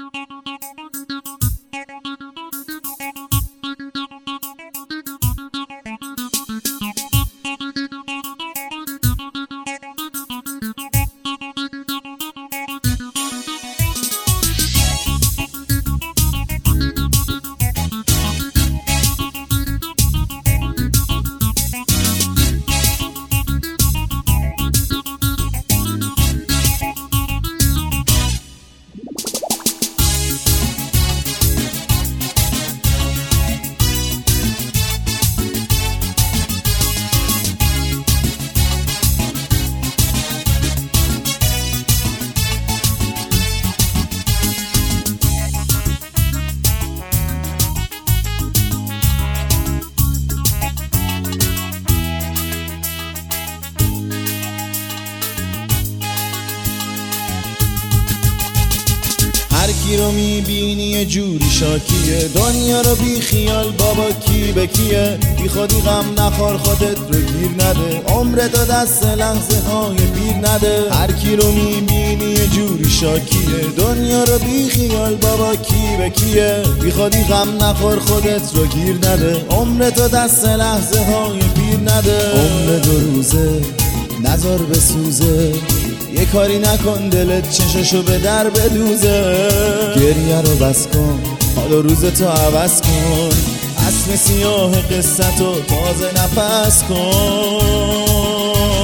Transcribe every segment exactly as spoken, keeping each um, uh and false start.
هر کی رو میبینی یه جوری شاکیه، دنیا رو بی خیال بابا کی به کیه. بی خودی غم نخور خودت رو گیر نده، عمرتو دست لحظه های پیر نده. هر کی رو میبینی یه جوری شاکیه، دنیا رو بی خیال بابا کی به کیه. بی خودی غم نخور خودت رو گیر نده، عمرتو دست لحظه های پیر نده. عمر دو روزه نظر بسوزه، یه کاری نکن دلت چششو به در بدوزه. گریه رو بس کن حالا روزتو عوض کن، اسم سیاه قصتو تازه نفس کن.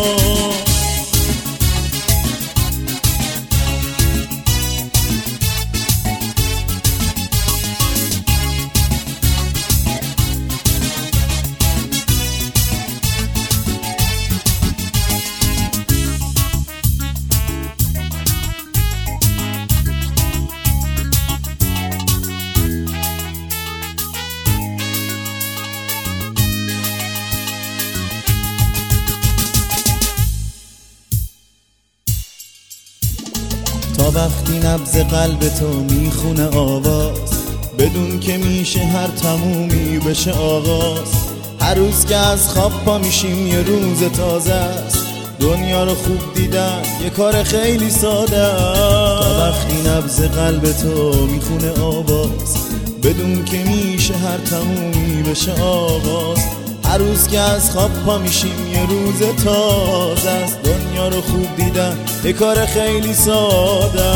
تا وقتی نبض قلب تو میخونه آواز، بدون که میشه هر تمومی بشه آغاز. هر روز که از خواب پا میشیم یه روز تازه است، دنیا رو خوب دیدن یه کار خیلی ساده است. تا وقتی نبض قلب تو میخونه آواز، بدون که میشه هر تمومی بشه آغاز. هر روز که از خواب پا میشیم یه روز تازه است، دنیا رو خوب دیدن یه کار خیلی ساده.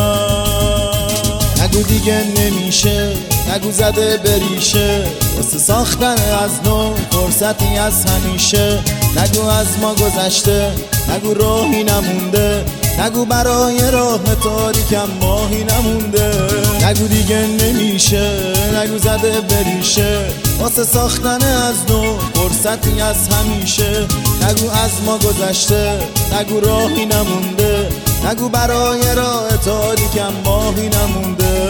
نگو دیگه نمیشه، نگو زده بریشه، واسه ساختن از نو فرصتی از همیشه. نگو از ما گذشته، نگو راهی نمونده، نگو برای راه تاریکم ماهی نمونده. نگو دیگه نمیشه، نگو زده بریشه، واسه ساختن از نو فرصتی از همیشه. نگو از ما گذشته، نگو راهی نمونده، نگو برای راه تاریکم ماهی نمونده.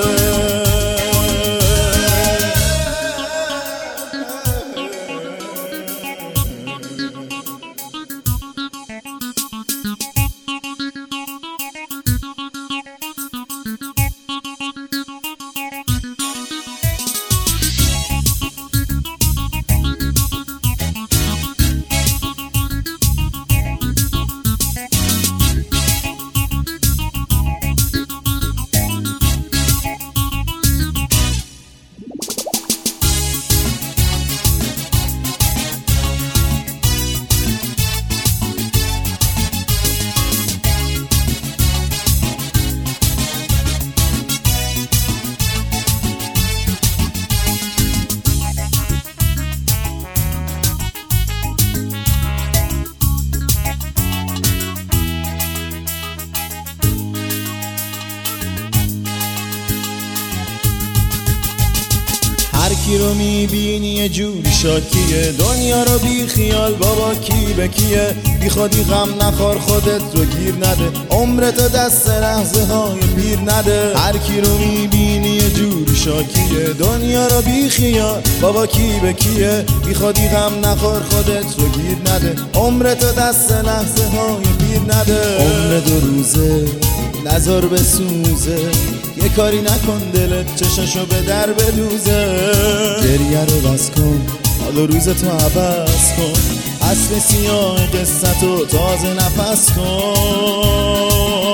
هر کی رو میبینی یه جوری شاکیه، دنیا رو بی خیال بابا کی به کیه. بی خودی غم نخور خودت رو گیر نده، عمرتو دست لحظه های پیر نده. هر کی رو میبینی یه جوری شاکیه، دنیا رو بی خیال بابا کی به کیه. بی خودی غم نخور خودت رو گیر نده، عمرتو دست لحظه های پیر نده. عمر دو روزه نظر بسوزه، یه کاری نکن دلت چششو به در بدوزه. گریه رو بس کن حالا روزتو عوض کن، اصل سیاه قصتو تازه نفس کن.